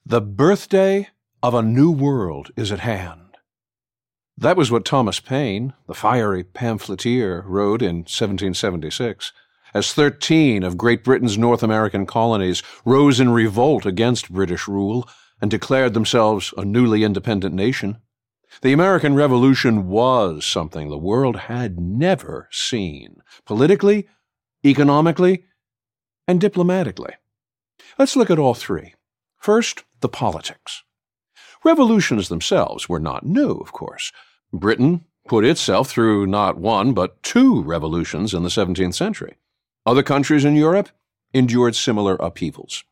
The birthday of a new world is at hand. That was what Thomas Paine, the fiery pamphleteer, wrote in 1776, as 13 of Great Britain's North American colonies rose in revolt against British rule and declared themselves a newly independent nation. The American Revolution was something the world had never seen, politically, economically, and diplomatically. Let's look at all three. First, the politics. Revolutions themselves were not new, of course. Britain put itself through not one but two revolutions in the 17th century. Other countries in Europe endured similar upheavals.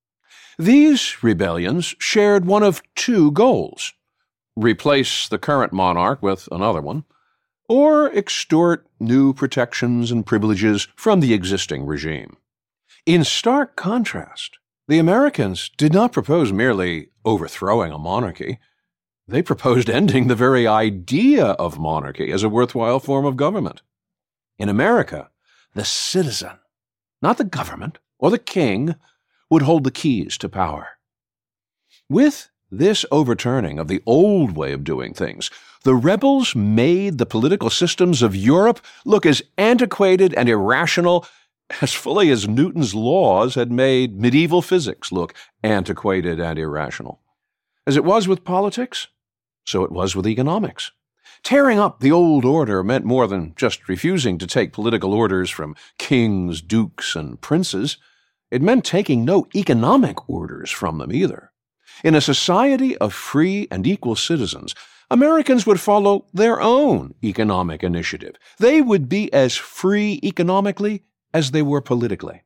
These rebellions shared one of two goals: replace the current monarch with another one, or extort new protections and privileges from the existing regime. In stark contrast, the Americans did not propose merely overthrowing a monarchy. They proposed ending the very idea of monarchy as a worthwhile form of government. In America, the citizen, not the government or the king, would hold the keys to power. With this overturning of the old way of doing things, the rebels made the political systems of Europe look as antiquated and irrational as fully as Newton's laws had made medieval physics look antiquated and irrational. As it was with politics, so it was with economics. Tearing up the old order meant more than just refusing to take political orders from kings, dukes, and princes. It meant taking no economic orders from them either. In a society of free and equal citizens, Americans would follow their own economic initiative. They would be as free economically as they were politically.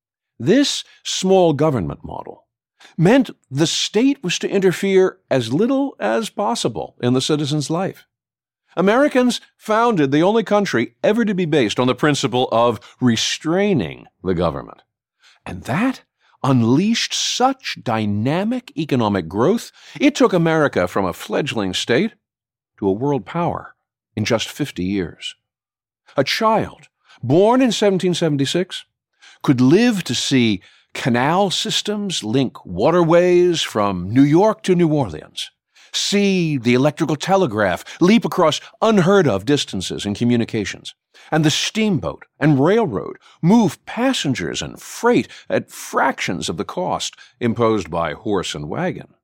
This small government model meant the state was to interfere as little as possible in the citizen's life. Americans founded the only country ever to be based on the principle of restraining the government. And that unleashed such dynamic economic growth, it took America from a fledgling state to a world power in just 50 years. A child born in 1776 could live to see canal systems link waterways from New York to New Orleans, see the electrical telegraph leap across unheard-of distances in communications, and the steamboat and railroad move passengers and freight at fractions of the cost imposed by horse and wagon.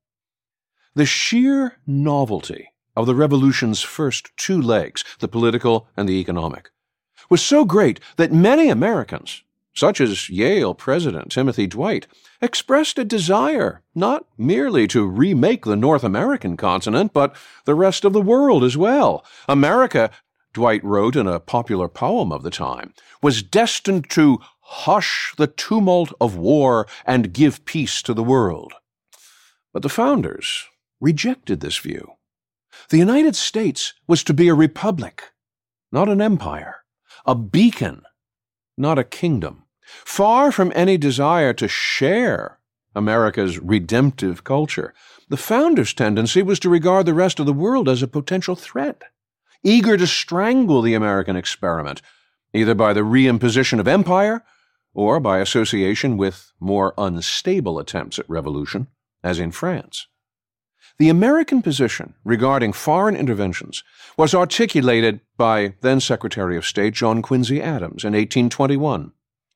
The sheer novelty of the Revolution's first two legs, the political and the economic, was so great that many Americans, such as Yale President Timothy Dwight, expressed a desire not merely to remake the North American continent, but the rest of the world as well. America, Dwight wrote in a popular poem of the time, was destined to hush the tumult of war and give peace to the world. But the founders rejected this view. The United States was to be a republic, not an empire, a beacon, not a kingdom. Far from any desire to share America's redemptive culture, the founders' tendency was to regard the rest of the world as a potential threat, eager to strangle the American experiment, either by the reimposition of empire or by association with more unstable attempts at revolution, as in France. The American position regarding foreign interventions was articulated by then-Secretary of State John Quincy Adams in 1821.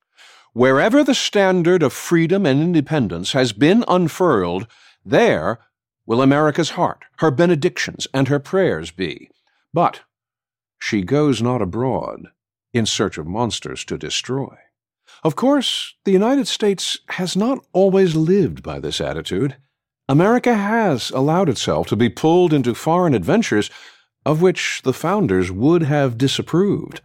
Wherever the standard of freedom and independence has been unfurled, there will America's heart, her benedictions, and her prayers be. But she goes not abroad in search of monsters to destroy. Of course, the United States has not always lived by this attitude. America has allowed itself to be pulled into foreign adventures of which the founders would have disapproved.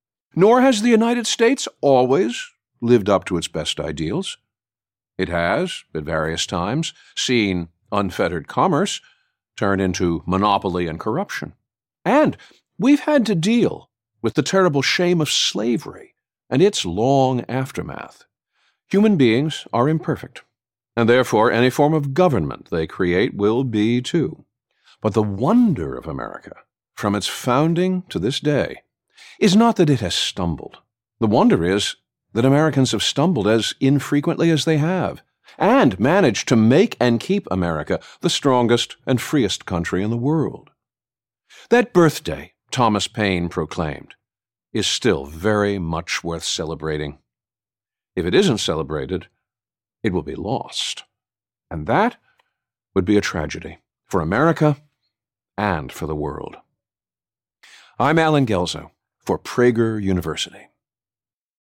Nor has the United States always lived up to its best ideals. It has, at various times, seen unfettered commerce turn into monopoly and corruption. And we've had to deal with the terrible shame of slavery and its long aftermath. Human beings are imperfect, and therefore any form of government they create will be too. But the wonder of America, from its founding to this day, is not that it has stumbled. The wonder is that Americans have stumbled as infrequently as they have, and managed to make and keep America the strongest and freest country in the world. That birthday, Thomas Paine proclaimed, is still very much worth celebrating. If it isn't celebrated, it will be lost. And that would be a tragedy for America and for the world. I'm Alan Gelzo for Prager University.